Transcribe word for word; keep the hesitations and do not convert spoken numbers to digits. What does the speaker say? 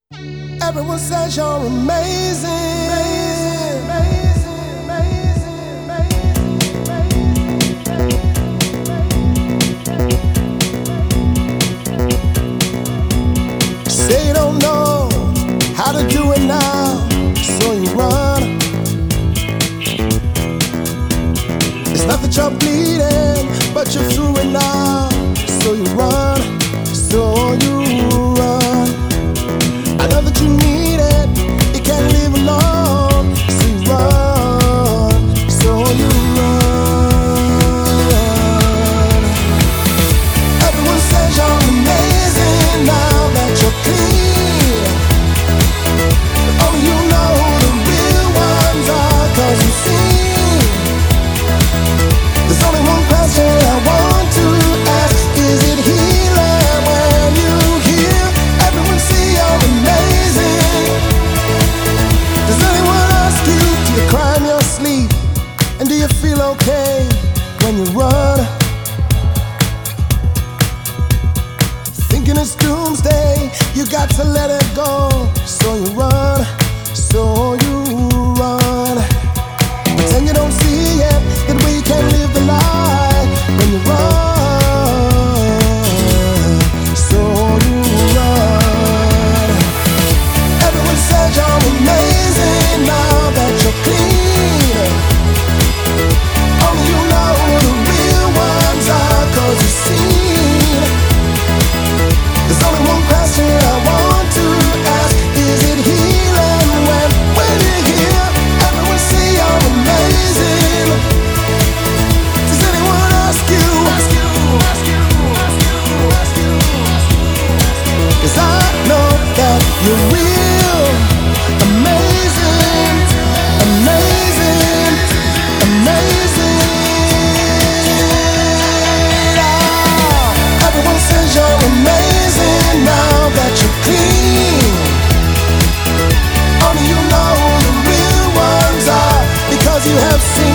Everyone says you're amazing, amazing, amazing, amazing, amazing. Say you don't know how to do it now, so you run. It's not that you're bleeding, but you're through it now, so you run, so you run. I know that you need it, you can't live alone, so you run, so you run. Everyone says you're amazing now that you're clean, but only you know who the real ones are, 'cause you see, there's only one question I want to ask, is it healing when you hear everyone say you're amazing? Does anyone ask you, do you cry in your sleep? And do you feel okay when you run? Thinking it's doomsday, you got to let it go, so you run, so you run. Pretend you don't see it, that we can't live the lie when you run, so you run. Everyone says you're amazing now that you're clean, only you know who the real ones are, 'cause you've seen. There's only one question I want to ask, is it healing when, when you hear everyone say you're amazing? Does anyone ask you? Ask you, ask you, ask you, ask you, ask you, ask you. 'Cause I know that you're real, amazing, amazing, amazing. Oh, everyone says you're amazing now that you're clean, only you know who the real ones are, because you have seen.